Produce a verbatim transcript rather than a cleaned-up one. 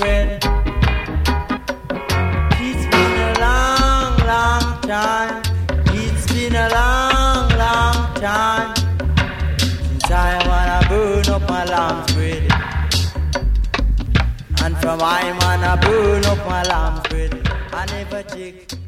bread. It's been a long, long time. It's been a long, long time since I wanna burn up my lamb's bread. And from I wanna burn up my lamb's bread. I never take